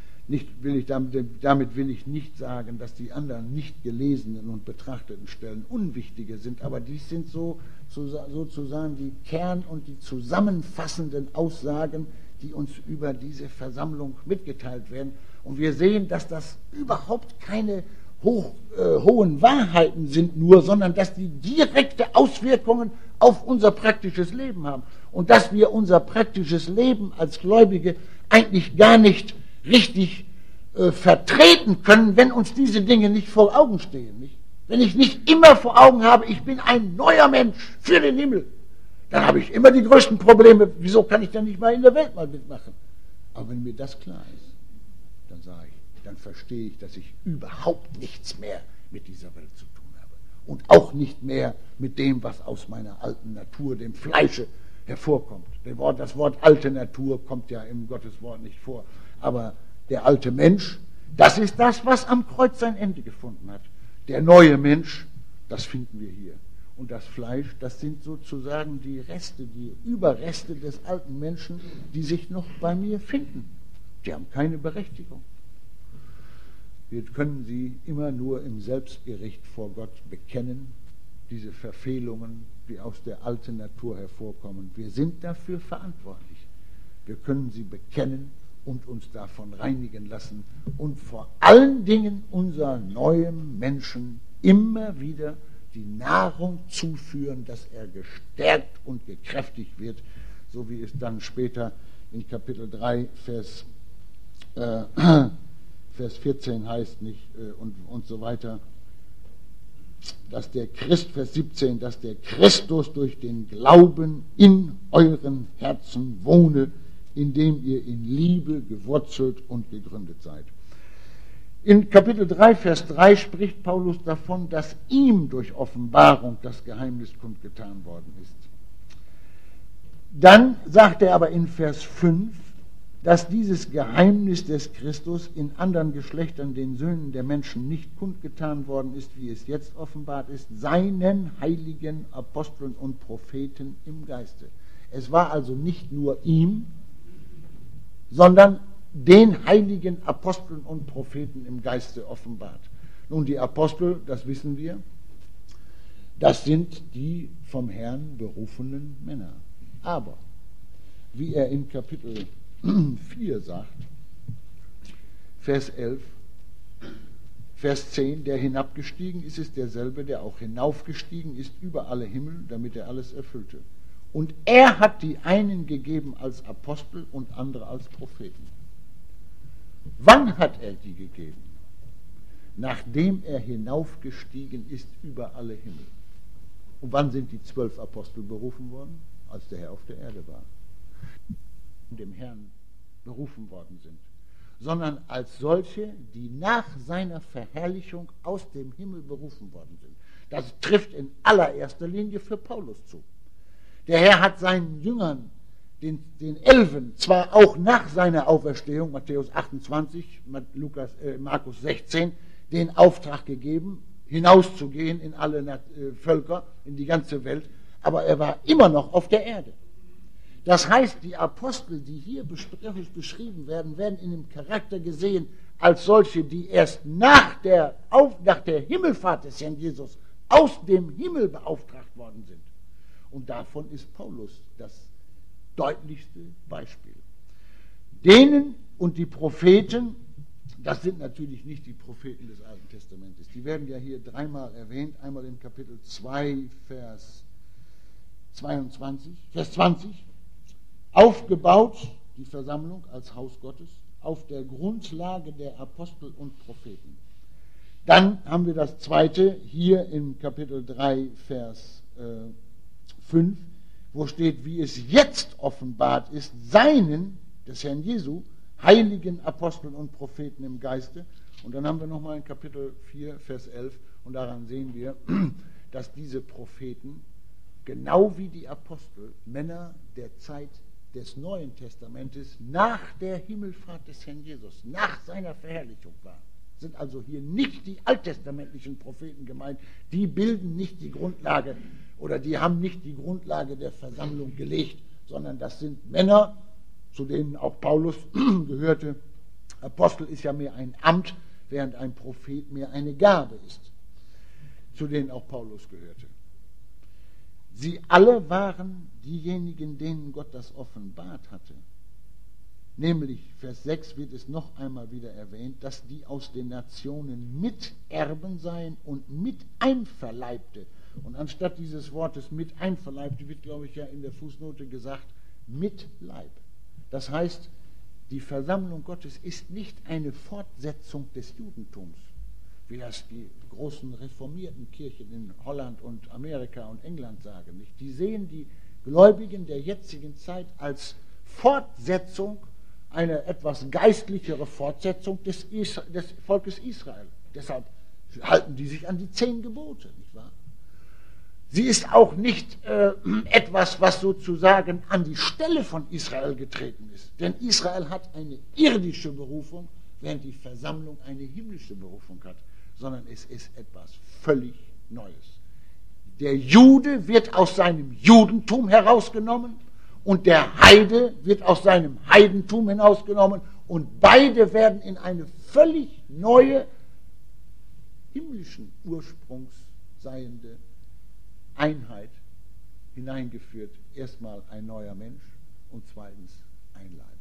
Damit will ich nicht sagen, dass die anderen nicht gelesenen und betrachteten Stellen unwichtiger sind, aber dies sind sozusagen die Kern- und die zusammenfassenden Aussagen, die uns über diese Versammlung mitgeteilt werden. Und wir sehen, dass das überhaupt keine hohen Wahrheiten sind nur, sondern dass die direkte Auswirkungen auf unser praktisches Leben haben. Und dass wir unser praktisches Leben als Gläubige eigentlich gar nicht richtig vertreten können, wenn uns diese Dinge nicht vor Augen stehen. Nicht? Wenn ich nicht immer vor Augen habe, ich bin ein neuer Mensch für den Himmel, dann habe ich immer die größten Probleme. Wieso kann ich dann nicht mal in der Welt mal mitmachen? Aber wenn mir das klar ist, dann sage ich, dann verstehe ich, dass ich überhaupt nichts mehr mit dieser Welt zu tun habe. Und auch nicht mehr mit dem, was aus meiner alten Natur, dem Fleische, hervorkommt. Das Wort alte Natur kommt ja im Gotteswort nicht vor. Aber der alte Mensch, das ist das, was am Kreuz sein Ende gefunden hat. Der neue Mensch, das finden wir hier. Und das Fleisch, das sind sozusagen die Reste, die Überreste des alten Menschen, die sich noch bei mir finden. Die haben keine Berechtigung. Wir können sie immer nur im Selbstgericht vor Gott bekennen, diese Verfehlungen, die aus der alten Natur hervorkommen. Wir sind dafür verantwortlich. Wir können sie bekennen und uns davon reinigen lassen und vor allen Dingen unser neuem Menschen immer wieder die Nahrung zuführen, dass er gestärkt und gekräftigt wird, so wie es dann später in Kapitel 3, Vers 14 heißt, nicht, und so weiter, dass der Vers 17, dass der Christus durch den Glauben in euren Herzen wohne, indem ihr in Liebe gewurzelt und gegründet seid. In Kapitel 3, Vers 3 spricht Paulus davon, dass ihm durch Offenbarung das Geheimnis kundgetan worden ist. Dann sagt er aber in Vers 5, dass dieses Geheimnis des Christus in anderen Geschlechtern, den Söhnen der Menschen, nicht kundgetan worden ist, wie es jetzt offenbart ist, seinen heiligen Aposteln und Propheten im Geiste. Es war also nicht nur ihm, sondern den heiligen Aposteln und Propheten im Geiste offenbart. Nun, die Apostel, das wissen wir, das sind die vom Herrn berufenen Männer. Aber, wie er in Kapitel 4 sagt, Vers 11, Vers 10, der hinabgestiegen ist, ist derselbe, der auch hinaufgestiegen ist über alle Himmel, damit er alles erfüllte. Und er hat die einen gegeben als Apostel und andere als Propheten. Wann hat er die gegeben? Nachdem er hinaufgestiegen ist über alle Himmel. Und wann sind die 12 Apostel berufen worden? Als der Herr auf der Erde war. Dem Herrn berufen worden sind. Sondern als solche, die nach seiner Verherrlichung aus dem Himmel berufen worden sind. Das trifft in allererster Linie für Paulus zu. Der Herr hat seinen Jüngern, den Elfen, zwar auch nach seiner Auferstehung, Matthäus 28, Markus 16, den Auftrag gegeben, hinauszugehen in alle Völker, in die ganze Welt, aber er war immer noch auf der Erde. Das heißt, die Apostel, die hier beschrieben werden, werden in dem Charakter gesehen als solche, die erst nach der Himmelfahrt des Herrn Jesus aus dem Himmel beauftragt worden sind. Und davon ist Paulus das deutlichste Beispiel. Denen und die Propheten, das sind natürlich nicht die Propheten des Alten Testamentes. Die werden ja hier dreimal erwähnt. Einmal in Kapitel 2, Vers 20. Aufgebaut, die Versammlung als Haus Gottes, auf der Grundlage der Apostel und Propheten. Dann haben wir das zweite, hier in Kapitel 3, Vers 5, wo steht, wie es jetzt offenbart ist, seinen, des Herrn Jesu, heiligen Aposteln und Propheten im Geiste. Und dann haben wir nochmal in Kapitel 4, Vers 11, und daran sehen wir, dass diese Propheten, genau wie die Apostel, Männer der Zeit des Neuen Testamentes nach der Himmelfahrt des Herrn Jesus, nach seiner Verherrlichung waren. Sind also hier nicht die alttestamentlichen Propheten gemeint, die bilden nicht die Grundlage oder die haben nicht die Grundlage der Versammlung gelegt, sondern das sind Männer, zu denen auch Paulus gehörte. Apostel ist ja mehr ein Amt, während ein Prophet mehr eine Gabe ist, zu denen auch Paulus gehörte. Sie alle waren diejenigen, denen Gott das offenbart hatte. Nämlich, Vers 6 wird es noch einmal wieder erwähnt, dass die aus den Nationen Miterben seien und Miteinverleibte. Und anstatt dieses Wortes Miteinverleibte wird, glaube ich, ja in der Fußnote gesagt, Mitleib. Das heißt, die Versammlung Gottes ist nicht eine Fortsetzung des Judentums, wie das die großen reformierten Kirchen in Holland und Amerika und England sagen. Nicht? Die sehen die Gläubigen der jetzigen Zeit als Fortsetzung, eine etwas geistlichere Fortsetzung des Volkes Israel. Deshalb halten die sich an die 10 Gebote, nicht wahr? Sie ist auch nicht etwas, was sozusagen an die Stelle von Israel getreten ist. Denn Israel hat eine irdische Berufung, während die Versammlung eine himmlische Berufung hat. Sondern es ist etwas völlig Neues. Der Jude wird aus seinem Judentum herausgenommen und der Heide wird aus seinem Heidentum hinausgenommen und beide werden in eine völlig neue, himmlischen Ursprungs seiende Einheit hineingeführt. Erstmal ein neuer Mensch und zweitens ein Leib.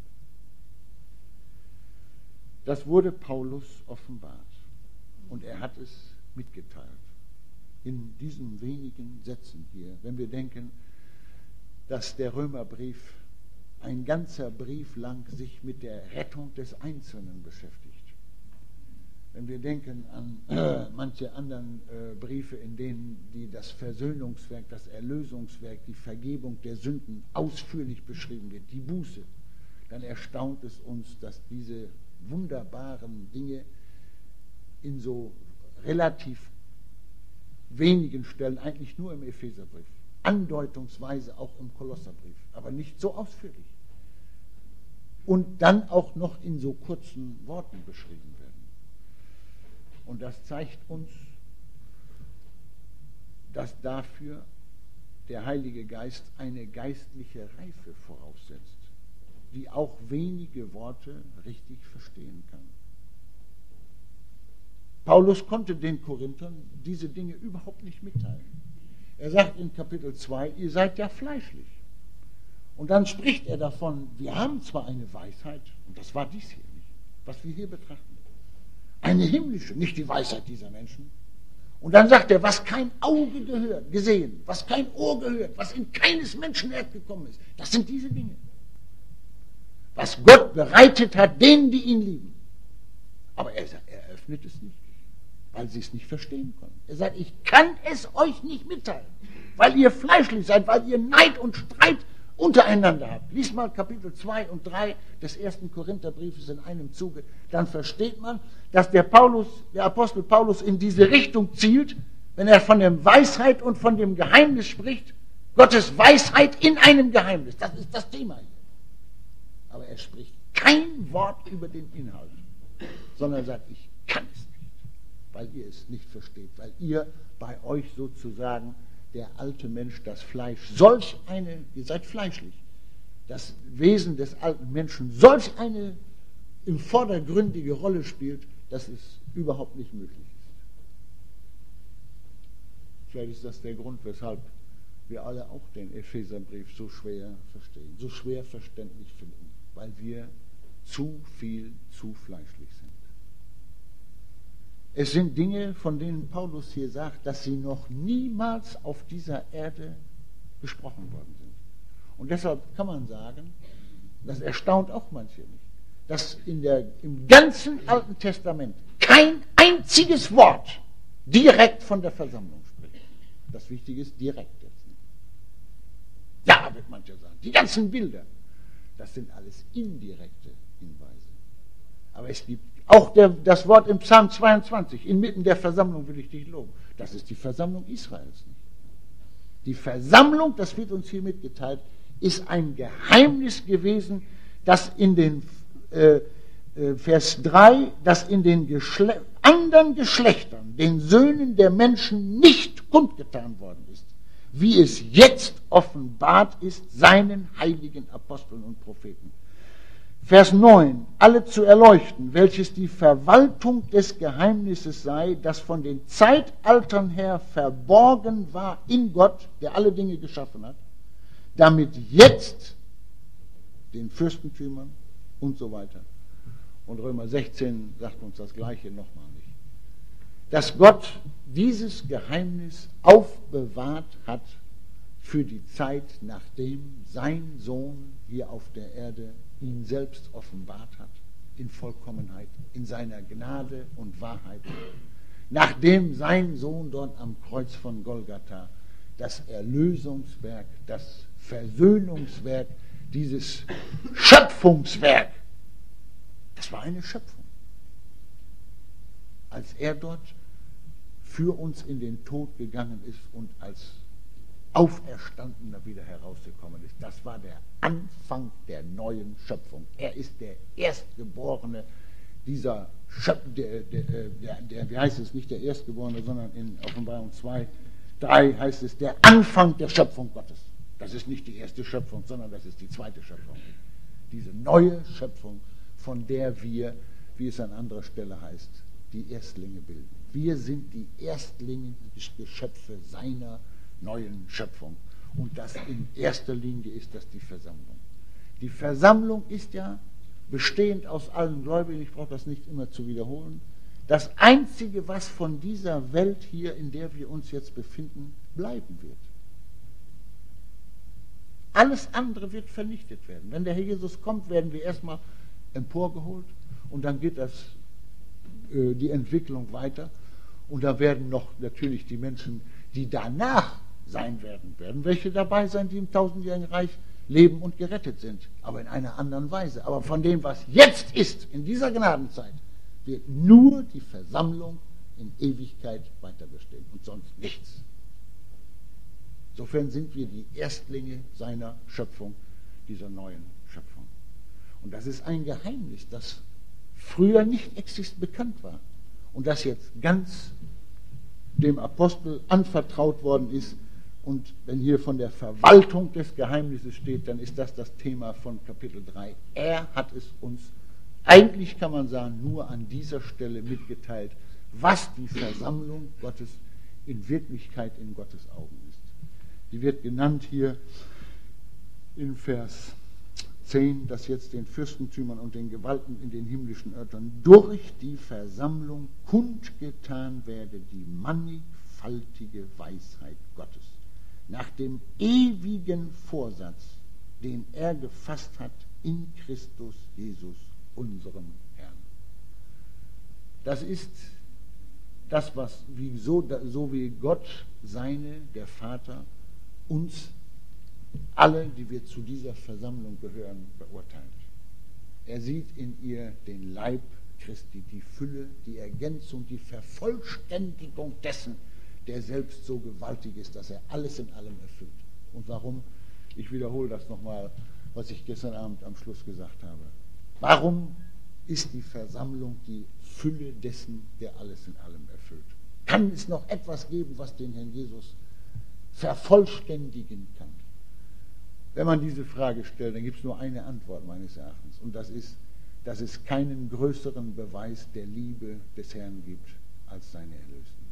Das wurde Paulus offenbart und er hat es mitgeteilt. In diesen wenigen Sätzen hier, wenn wir denken, dass der Römerbrief ein ganzer Brief lang sich mit der Rettung des Einzelnen beschäftigt. Wenn wir denken an manche anderen Briefe, in denen die das Versöhnungswerk, das Erlösungswerk, die Vergebung der Sünden ausführlich beschrieben wird, die Buße, dann erstaunt es uns, dass diese wunderbaren Dinge in so relativ wenigen Stellen, eigentlich nur im Epheserbrief, andeutungsweise auch im Kolosserbrief, aber nicht so ausführlich. Und dann auch noch in so kurzen Worten beschrieben werden. Und das zeigt uns, dass dafür der Heilige Geist eine geistliche Reife voraussetzt, die auch wenige Worte richtig verstehen kann. Paulus konnte den Korinthern diese Dinge überhaupt nicht mitteilen. Er sagt in Kapitel 2, ihr seid ja fleischlich. Und dann spricht er davon, wir haben zwar eine Weisheit, und das war dies hier nicht, was wir hier betrachten. Eine himmlische, nicht die Weisheit dieser Menschen. Und dann sagt er, was kein Auge gesehen, was kein Ohr gehört, was in keines Menschen Herz gekommen ist, das sind diese Dinge. Was Gott bereitet hat, denen, die ihn lieben. Aber er öffnet es nicht, weil sie es nicht verstehen können. Er sagt, ich kann es euch nicht mitteilen, weil ihr fleischlich seid, weil ihr Neid und Streit untereinander habt. Lies mal Kapitel 2 und 3 des 1. Korintherbriefes in einem Zuge, dann versteht man, dass der Apostel Paulus in diese Richtung zielt, wenn er von der Weisheit und von dem Geheimnis spricht. Gottes Weisheit in einem Geheimnis, das ist das Thema hier. Aber er spricht kein Wort über den Inhalt, sondern sagt, ich kann es nicht, weil ihr es nicht versteht, weil ihr bei euch sozusagen der alte Mensch, das Fleisch, ihr seid fleischlich, das Wesen des alten Menschen solch eine im vordergründige Rolle spielt, dass es überhaupt nicht möglich ist. Vielleicht ist das der Grund, weshalb wir alle auch den Epheserbrief so schwer verstehen, so schwer verständlich finden, weil wir zu fleischlich sind. Es sind Dinge, von denen Paulus hier sagt, dass sie noch niemals auf dieser Erde besprochen worden sind. Und deshalb kann man sagen, das erstaunt auch manche nicht, dass im ganzen Alten Testament kein einziges Wort direkt von der Versammlung spricht. Das Wichtige ist direkt jetzt. Ja, wird mancher sagen. Die ganzen Bilder, das sind alles indirekte Hinweise. Aber es gibt auch das Wort im Psalm 22, inmitten der Versammlung will ich dich loben. Das ist die Versammlung Israels nicht. Die Versammlung, das wird uns hier mitgeteilt, ist ein Geheimnis gewesen, das in den Vers 3, das in den anderen Geschlechtern, den Söhnen der Menschen nicht kundgetan worden ist, wie es jetzt offenbart ist seinen heiligen Aposteln und Propheten. Vers 9, alle zu erleuchten, welches die Verwaltung des Geheimnisses sei, das von den Zeitaltern her verborgen war in Gott, der alle Dinge geschaffen hat, damit jetzt den Fürstentümern und so weiter. Und Römer 16 sagt uns das Gleiche nochmal nicht. Dass Gott dieses Geheimnis aufbewahrt hat für die Zeit, nachdem sein Sohn hier auf der Erde ihn selbst offenbart hat, in Vollkommenheit, in seiner Gnade und Wahrheit. Nachdem sein Sohn dort am Kreuz von Golgatha das Erlösungswerk, das Versöhnungswerk, dieses Schöpfungswerk, das war eine Schöpfung. Als er dort für uns in den Tod gegangen ist und als Auferstandener wieder herausgekommen ist, das war der Anfang der neuen Schöpfung. Er ist der Erstgeborene dieser Schöpfung, wie heißt es, nicht der Erstgeborene, sondern in Offenbarung 2, 3 heißt es, der Anfang der Schöpfung Gottes. Das ist nicht die erste Schöpfung, sondern das ist die zweite Schöpfung. Diese neue Schöpfung, von der wir, wie es an anderer Stelle heißt, die Erstlinge bilden. Wir sind die Erstlinge, Geschöpfe seiner neuen Schöpfung. Und das in erster Linie ist das die Versammlung. Die Versammlung ist ja bestehend aus allen Gläubigen, ich brauche das nicht immer zu wiederholen. Das Einzige, was von dieser Welt hier, in der wir uns jetzt befinden, bleiben wird. Alles andere wird vernichtet werden. Wenn der Herr Jesus kommt, werden wir erstmal emporgeholt und dann geht die Entwicklung weiter und da werden noch natürlich die Menschen, die danach sein werden welche dabei sein, die im tausendjährigen Reich leben und gerettet sind, aber in einer anderen Weise. Aber von dem, was jetzt ist, in dieser Gnadenzeit, wird nur die Versammlung in Ewigkeit weiter bestehen und sonst nichts. Insofern sind wir die Erstlinge seiner Schöpfung, dieser neuen Schöpfung. Und das ist ein Geheimnis, das früher nicht bekannt war und das jetzt ganz dem Apostel anvertraut worden ist. Und wenn hier von der Verwaltung des Geheimnisses steht, dann ist das das Thema von Kapitel 3. Er hat es uns, eigentlich kann man sagen, nur an dieser Stelle mitgeteilt, was die Versammlung Gottes in Wirklichkeit in Gottes Augen ist. Die wird genannt hier in Vers 10, dass jetzt den Fürstentümern und den Gewalten in den himmlischen Örtern durch die Versammlung kundgetan werde die mannigfaltige Weisheit Gottes, nach dem ewigen Vorsatz, den er gefasst hat in Christus Jesus, unserem Herrn. Das ist das, was so wie Gott, der Vater, uns alle, die wir zu dieser Versammlung gehören, beurteilt. Er sieht in ihr den Leib Christi, die Fülle, die Ergänzung, die Vervollständigung dessen, der selbst so gewaltig ist, dass er alles in allem erfüllt. Und warum? Ich wiederhole das nochmal, was ich gestern Abend am Schluss gesagt habe. Warum ist die Versammlung die Fülle dessen, der alles in allem erfüllt? Kann es noch etwas geben, was den Herrn Jesus vervollständigen kann? Wenn man diese Frage stellt, dann gibt es nur eine Antwort meines Erachtens. Und das ist, dass es keinen größeren Beweis der Liebe des Herrn gibt als seine Erlösten.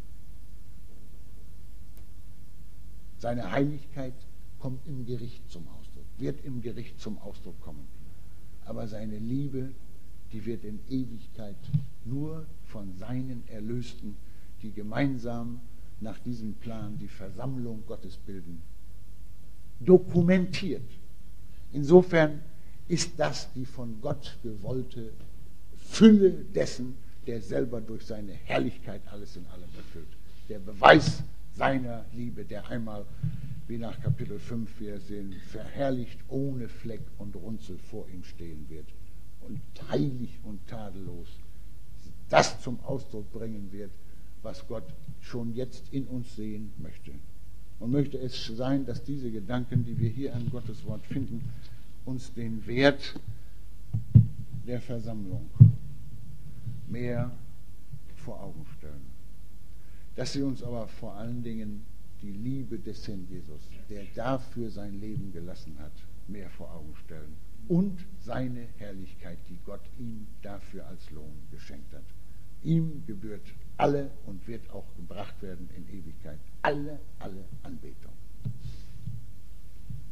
Seine Heiligkeit kommt im Gericht zum Ausdruck, wird im Gericht zum Ausdruck kommen. Aber seine Liebe, die wird in Ewigkeit nur von seinen Erlösten, die gemeinsam nach diesem Plan die Versammlung Gottes bilden, dokumentiert. Insofern ist das die von Gott gewollte Fülle dessen, der selber durch seine Herrlichkeit alles in allem erfüllt. Der Beweis seiner Liebe, der einmal wie nach Kapitel 5 wir sehen, verherrlicht ohne Fleck und Runzel vor ihm stehen wird und heilig und tadellos das zum Ausdruck bringen wird, was Gott schon jetzt in uns sehen möchte. Und möchte es sein, dass diese Gedanken, die wir hier an Gottes Wort finden, uns den Wert der Versammlung mehr vor Augen stellen. Dass sie uns aber vor allen Dingen die Liebe des Herrn Jesus, der dafür sein Leben gelassen hat, mehr vor Augen stellen. Und seine Herrlichkeit, die Gott ihm dafür als Lohn geschenkt hat. Ihm gebührt alle und wird auch gebracht werden in Ewigkeit alle Anbetung.